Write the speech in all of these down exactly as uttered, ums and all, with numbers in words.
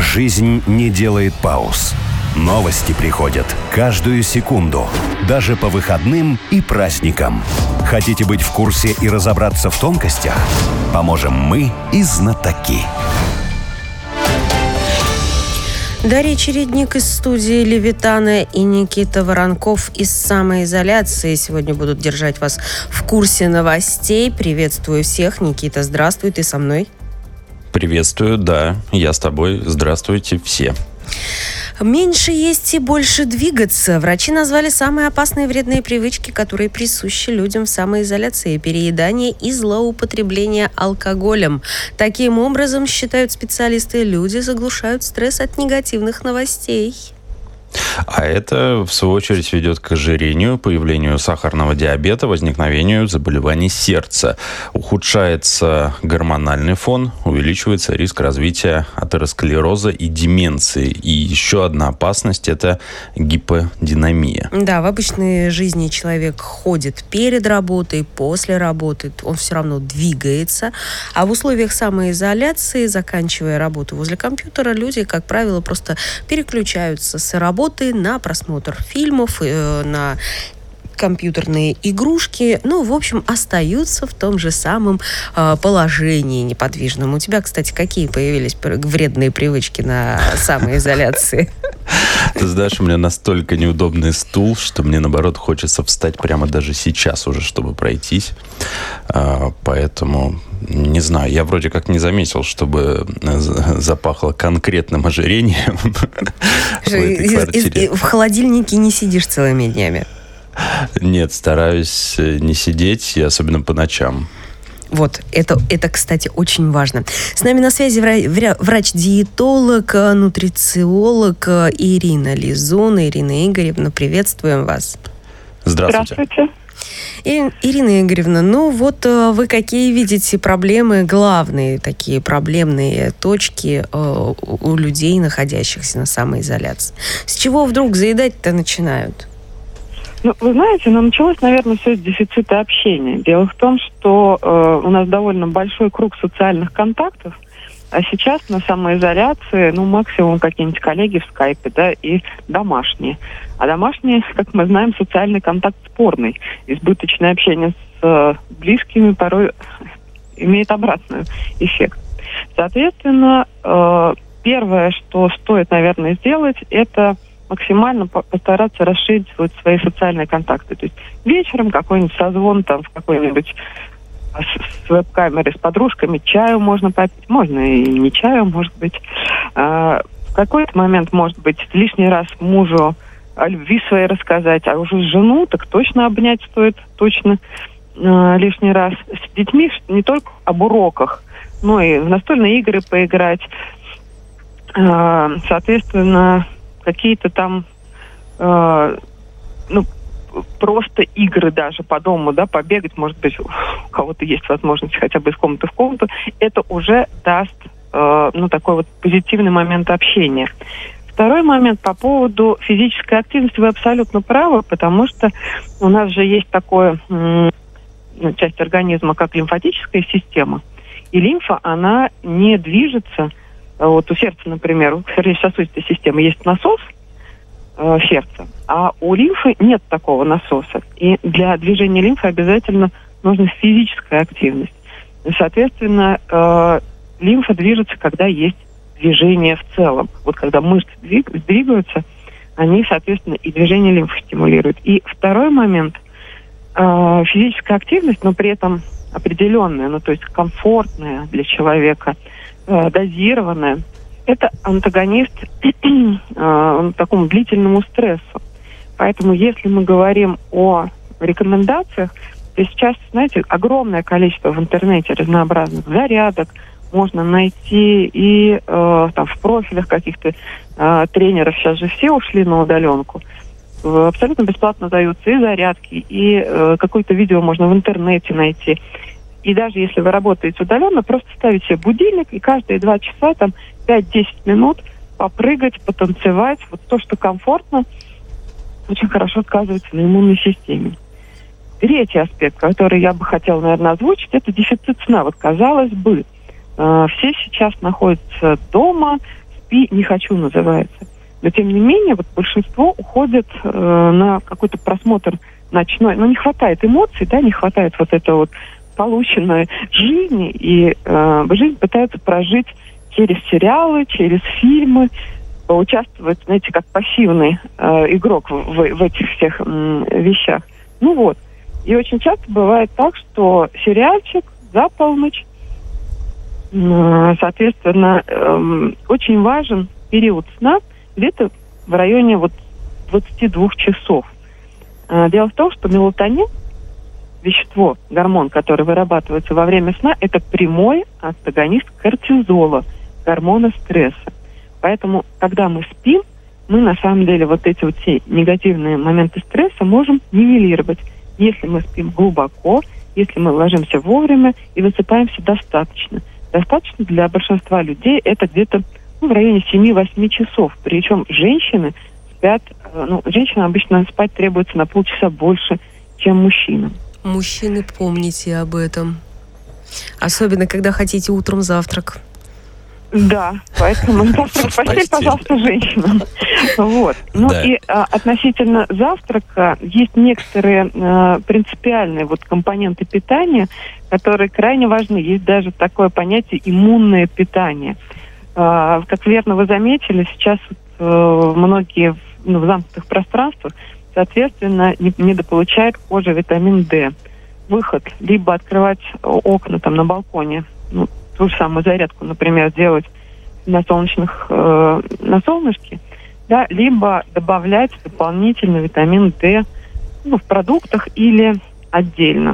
Жизнь не делает пауз. Новости приходят каждую секунду, даже по выходным и праздникам. Хотите быть в курсе и разобраться в тонкостях? Поможем мы и знатоки. Дарья Чередник из студии «Левитана» и Никита Воронков из самоизоляции сегодня будут держать вас в курсе новостей. Приветствую всех. Никита, здравствуй, ты со мной? Приветствую, да, я с тобой. Здравствуйте все. Меньше есть и больше двигаться. Врачи назвали самые опасные вредные привычки, которые присущи людям в самоизоляции: переедание и злоупотребление алкоголем. Таким образом, считают специалисты, люди заглушают стресс от негативных новостей. А это, в свою очередь, ведет к ожирению, появлению сахарного диабета, возникновению заболеваний сердца. Ухудшается гормональный фон, увеличивается риск развития атеросклероза и деменции. И еще одна опасность – это гиподинамия. Да, в обычной жизни человек ходит перед работой, после работы, он все равно двигается. А в условиях самоизоляции, заканчивая работу возле компьютера, люди, как правило, просто переключаются с работы на просмотр фильмов, на компьютерные игрушки, ну, в общем, остаются в том же самом э, положении неподвижном. У тебя, кстати, какие появились вредные привычки на самоизоляции? Ты знаешь, у меня настолько неудобный стул, что мне, наоборот, хочется встать прямо даже сейчас уже, чтобы пройтись. Поэтому, не знаю, я вроде как не заметил, чтобы запахло конкретным ожирением в этой квартире. В холодильнике не сидишь целыми днями? Нет, стараюсь не сидеть, и особенно по ночам. Вот, это, это, кстати, очень важно. С нами на связи врач-диетолог, нутрициолог Ирина Лизун. Ирина Игоревна, приветствуем вас. Здравствуйте. Здравствуйте. И, Ирина Игоревна, ну вот вы какие видите проблемы, главные такие проблемные точки э, у людей, находящихся на самоизоляции? С чего вдруг заедать-то начинают? Ну, вы знаете, ну, началось, наверное, все с дефицита общения. Дело в том, что э, у нас довольно большой круг социальных контактов, а сейчас на самоизоляции, ну, максимум какие-нибудь коллеги в скайпе, да, и домашние. А домашние, как мы знаем, социальный контакт спорный. Избыточное общение с э, близкими порой имеет обратный эффект. Соответственно, э, первое, что стоит, наверное, сделать, это максимально постараться расширить вот свои социальные контакты. То есть вечером какой-нибудь созвон там в какой-нибудь с, с веб-камерой с подружками, чаю можно попить, можно и не чаю, может быть. А, в какой-то момент, может быть, лишний раз мужу о любви своей рассказать, а уже жену так точно обнять стоит, точно а, лишний раз. С детьми не только об уроках, но и в настольные игры поиграть. А, соответственно, какие-то там, э, ну, просто игры даже по дому, да, побегать, может быть, у кого-то есть возможность хотя бы из комнаты в комнату, это уже даст, э, ну, такой вот позитивный момент общения. Второй момент по поводу физической активности. Вы абсолютно правы, потому что у нас же есть такое, м- ну, часть организма, как лимфатическая система, и лимфа, она не движется. Вот у сердца, например, у сердечно-сосудистой системы есть насос э, сердца, а у лимфы нет такого насоса. И для движения лимфы обязательно нужна физическая активность. И, соответственно, э, лимфа движется, когда есть движение в целом. Вот когда мышцы двиг, двигаются, они, соответственно, и движение лимфы стимулируют. И второй момент э, – физическая активность, но при этом определенная, ну то есть комфортная для человека, дозированная, это антагонист э, такому длительному стрессу. Поэтому, если мы говорим о рекомендациях, то сейчас, знаете, огромное количество в интернете разнообразных зарядок можно найти и э, там в профилях каких-то э, тренеров. Сейчас же все ушли на удаленку. Абсолютно бесплатно даются и зарядки, и э, какое-то видео можно в интернете найти. И даже если вы работаете удаленно, просто ставить себе будильник и каждые два часа, там, пять-десять минут попрыгать, потанцевать. Вот то, что комфортно, очень хорошо сказывается на иммунной системе. Третий аспект, который я бы хотела, наверное, озвучить, это дефицит сна. Вот, казалось бы, э, все сейчас находятся дома, «спи, не хочу» называется. Но, тем не менее, вот большинство уходит э, на какой-то просмотр ночной. Но не хватает эмоций, да, не хватает вот этого вот полученной жизни. И э, жизнь пытаются прожить через сериалы, через фильмы, поучаствовать, знаете, как пассивный э, игрок в, в, в этих всех м, вещах. Ну вот. И очень часто бывает так, что сериальчик за полночь, э, соответственно, э, очень важен период сна, где-то в районе вот двадцати двух часов. Дело в том, что мелатонин, вещество, гормон, который вырабатывается во время сна, это прямой антагонист кортизола, гормона стресса. Поэтому, когда мы спим, мы на самом деле вот эти вот все негативные моменты стресса можем нивелировать, если мы спим глубоко, если мы ложимся вовремя и высыпаемся достаточно. Достаточно для большинства людей это где-то ну, в районе семи-восьми часов. Причем женщины спят, ну, женщинам обычно спать требуется на полчаса больше, чем мужчинам. Мужчины, помните об этом. Особенно, когда хотите утром завтрак. Да, поэтому завтрак в постель, пожалуйста, женщинам. Вот. Ну да. И а, относительно завтрака есть некоторые а, принципиальные вот компоненты питания, которые крайне важны. Есть даже такое понятие иммунное питание. А, как верно вы заметили, сейчас а, многие ну, в замкнутых пространствах, соответственно, не, недополучает кожа витамин D. Выход либо открывать окна там на балконе, ну, ту же самую зарядку, например, делать на солнечных, э, на солнышке, да, либо добавлять дополнительно витамин D ну, в продуктах или отдельно.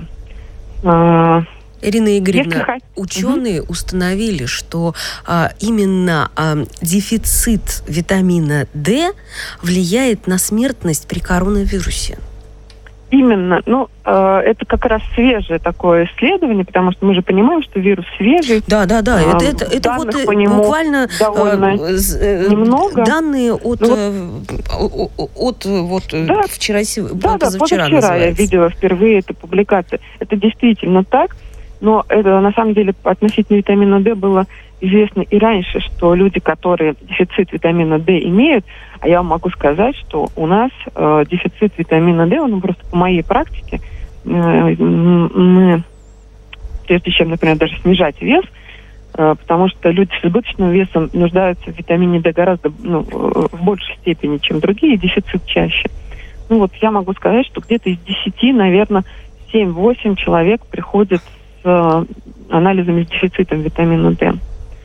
Э, Ирина Игоревна, ученые угу. установили, что а, именно а, дефицит витамина D влияет на смертность при коронавирусе. Именно. Ну, э, это как раз свежее такое исследование, потому что мы же понимаем, что вирус свежий. Да, да, да. А, это, это, это вот буквально э, немного. Данные от, ну, вот, от, от вот да, вчера, да, позавчера да, позавчера я видела впервые эту публикацию. Это действительно так, но это на самом деле относительно витамина D было известно и раньше, что люди, которые дефицит витамина D имеют, а я вам могу сказать, что у нас э, дефицит витамина D, он просто по моей практике, э, мы, прежде чем, например, даже снижать вес, э, потому что люди с избыточным весом нуждаются в витамине D гораздо ну, в большей степени, чем другие, дефицит чаще. Ну вот я могу сказать, что где-то из десяти, наверное, семь-восемь человек приходят с э, анализами с дефицитом витамина D.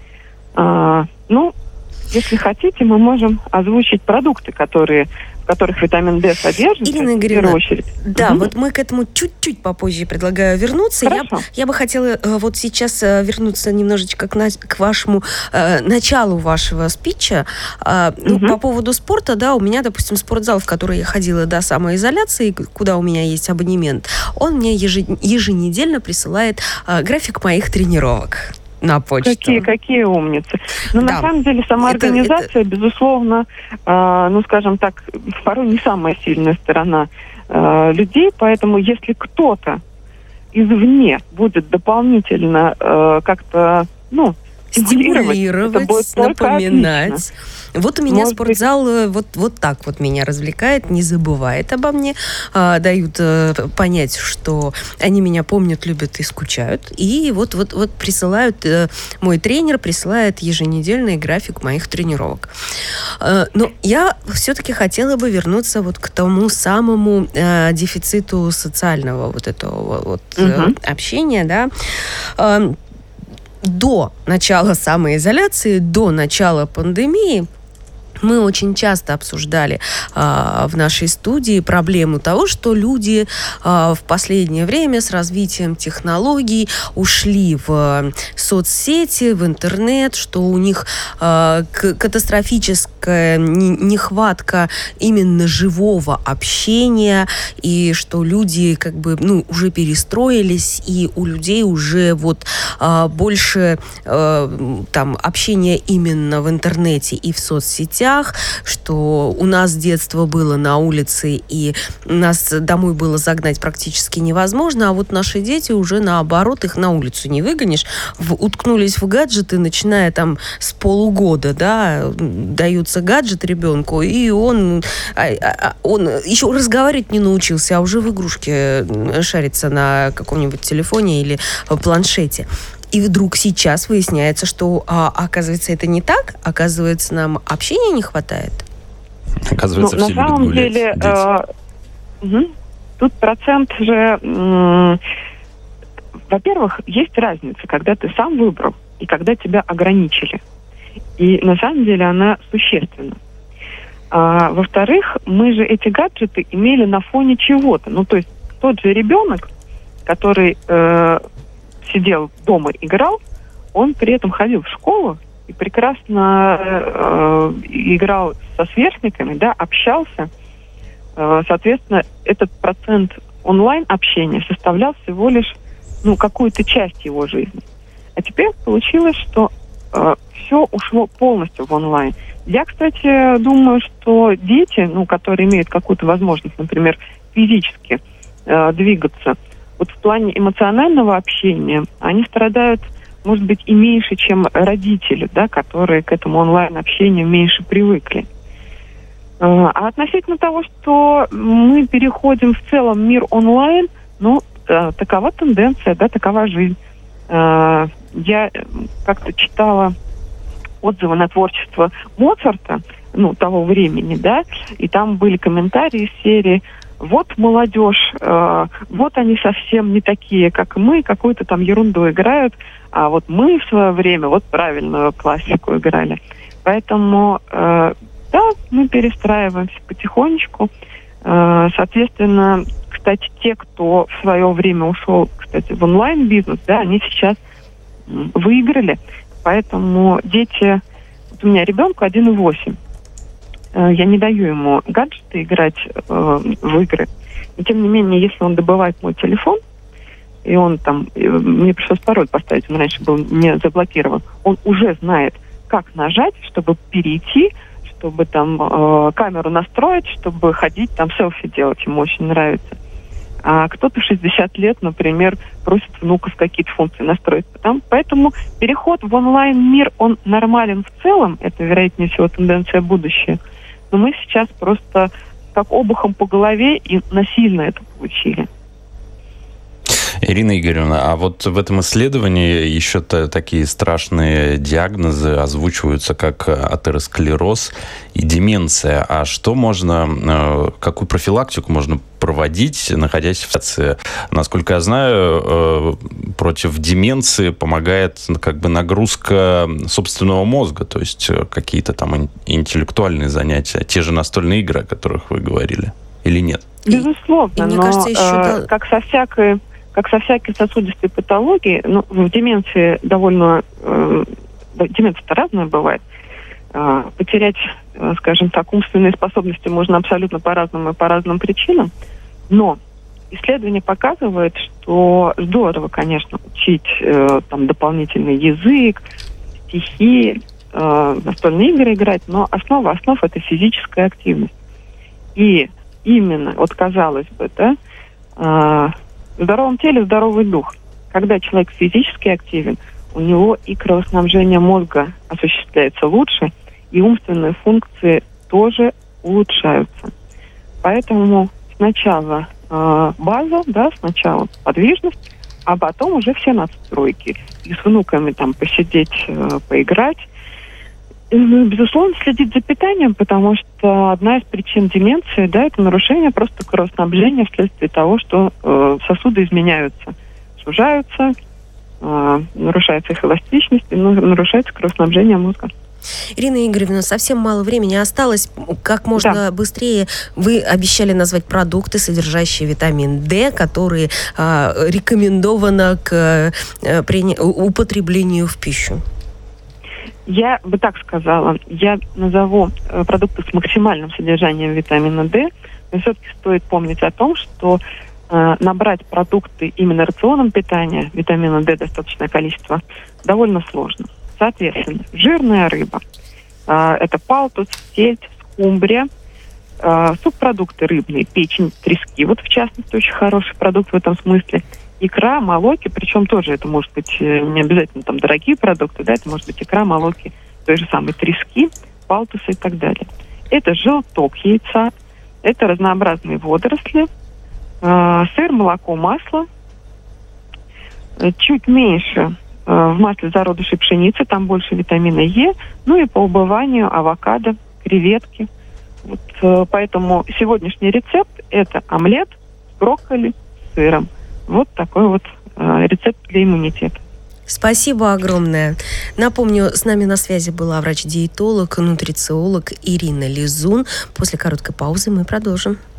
А, ну, если хотите, мы можем озвучить продукты, которые, в которых витамин D содержится. Ирина Игоревна, в первую очередь. Да, угу. вот мы к этому чуть-чуть попозже предлагаю вернуться. Я, я бы хотела вот сейчас вернуться немножечко к, на, к вашему э, началу вашего спича. Э, ну, угу. По поводу спорта, да, у меня, допустим, спортзал, в который я ходила до самоизоляции, куда у меня есть абонемент, он мне еженедельно присылает э, график моих тренировок на почту. Какие, какие умницы. Но да. На самом деле сама это, организация, это... безусловно, э, ну, скажем так, порой не самая сильная сторона э, людей, поэтому если кто-то извне будет дополнительно э, как-то, ну, стимулировать, это будет напоминать. Отлично. Вот у меня Может спортзал быть... вот, вот так вот меня развлекает, не забывает обо мне, а, дают а, понять, что они меня помнят, любят и скучают. И вот, вот, вот присылают, а, мой тренер присылает еженедельный график моих тренировок. А, но я все-таки хотела бы вернуться вот к тому самому а, дефициту социального вот этого вот угу. общения, да. А, до начала самоизоляции, до начала пандемии мы очень часто обсуждали а, в нашей студии проблему того, что люди а, в последнее время с развитием технологий ушли в соцсети, в интернет, что у них а, к- катастрофическая нехватка именно живого общения, и что люди как бы ну, уже перестроились, и у людей уже вот а, больше а, там общения именно в интернете и в соцсетях, соцсетях, что у нас детство было на улице, и нас домой было загнать практически невозможно, а вот наши дети уже наоборот, их на улицу не выгонишь, в, уткнулись в гаджеты, начиная там с полугода, да, даются гаджет ребенку, и он, он еще разговаривать не научился, а уже в игрушке шарится на каком-нибудь телефоне или планшете. И вдруг сейчас выясняется, что, а, оказывается, это не так, оказывается, нам общения не хватает. Оказывается, ну, все на любят самом гулять. Деле, э, угу. Тут процент же... М- во-первых, есть разница, когда ты сам выбрал и когда тебя ограничили. И на самом деле она существенна. А, во-вторых, мы же эти гаджеты имели на фоне чего-то. Ну, то есть тот же ребенок, который э, сидел дома, играл, он при этом ходил в школу и прекрасно э, играл со сверстниками, да, общался. Э, соответственно, этот процент онлайн-общения составлял всего лишь ну, какую-то часть его жизни. А теперь получилось, что э, все ушло полностью в онлайн. Я, кстати, думаю, что дети, ну, которые имеют какую-то возможность, например, физически э, двигаться, вот в плане эмоционального общения, они страдают, может быть, и меньше, чем родители, да, которые к этому онлайн-общению меньше привыкли. Э, а относительно того, что мы переходим в целом в мир онлайн, ну, э, такова тенденция, да, такова жизнь. Э, я как-то читала отзывы на творчество Моцарта, ну, того времени, да, и там были комментарии из серии «Вот молодежь, э, вот они совсем не такие, как мы, какую-то там ерунду играют, а вот мы в свое время вот правильную классику играли». Поэтому, э, да, мы перестраиваемся потихонечку. Э, соответственно, кстати, те, кто в свое время ушел, кстати, в онлайн-бизнес, да, они сейчас выиграли. Поэтому дети... Вот у меня ребенку один и восемь. Я не даю ему гаджеты играть э, в игры. Но, тем не менее, если он добывает мой телефон, и он там... Мне пришлось пароль поставить, он раньше был не заблокирован. Он уже знает, как нажать, чтобы перейти, чтобы там э, камеру настроить, чтобы ходить, там селфи делать. Ему очень нравится. А кто-то в шестьдесят лет, например, просит внуков какие-то функции настроить. Там, поэтому переход в онлайн-мир, он нормален в целом. Это, вероятнее всего, тенденция будущего. Но мы сейчас просто как обухом по голове и насильно это получили. Ирина Игоревна, а вот в этом исследовании еще такие страшные диагнозы озвучиваются, как атеросклероз и деменция. А что можно, какую профилактику можно проводить, находясь в ситуации? Насколько я знаю, против деменции помогает как бы нагрузка собственного мозга, то есть какие-то там интеллектуальные занятия, те же настольные игры, о которых вы говорили, или нет? Безусловно, и, и, мне но кажется, еще э, как со всякой Как со всякой сосудистой патологией, ну, в деменции довольно... Э, деменция-то разная бывает. Э, потерять, э, скажем так, умственные способности можно абсолютно по-разному и по разным причинам. Но исследование показывает, что здорово, конечно, учить э, там, дополнительный язык, стихи, э, настольные игры играть, но основа основ – это физическая активность. И именно, вот казалось бы, да, э, в здоровом теле здоровый дух. Когда человек физически активен, у него и кровоснабжение мозга осуществляется лучше, и умственные функции тоже улучшаются. Поэтому сначала э, база, да, сначала подвижность, а потом уже все надстройки. И с внуками там посидеть, э, поиграть. И, безусловно, следить за питанием, потому что одна из причин деменции, да, это нарушение просто кровоснабжения вследствие того, что э, сосуды изменяются, сужаются, э, нарушается их эластичность, и нарушается кровоснабжение мозга. Ирина Игоревна, совсем мало времени осталось. Как можно да. быстрее вы обещали назвать продукты, содержащие витамин D, которые э, рекомендовано к э, при, употреблению в пищу? Я бы так сказала, я назову э, продукты с максимальным содержанием витамина D, но все-таки стоит помнить о том, что э, набрать продукты именно рационом питания, витамина D достаточное количество, довольно сложно. Соответственно, жирная рыба, Это палтус, сельдь, скумбрия, субпродукты рыбные, печень, трески. Вот, в частности, очень хороший продукт в этом смысле. Икра, молоки, причем тоже это может быть не обязательно там дорогие продукты, да, это может быть икра, молоки, той же самой трески, палтуса и так далее. Это желток яйца, это разнообразные водоросли, э, сыр, молоко, масло, чуть меньше э, в масле зародышей пшеницы, там больше витамина Е, ну и по убыванию авокадо, креветки. Вот, э, поэтому сегодняшний рецепт – это омлет с брокколи, с сыром. Вот такой вот э, рецепт для иммунитета. Спасибо огромное. Напомню, с нами на связи была врач-диетолог, нутрициолог Ирина Лизун. После короткой паузы мы продолжим.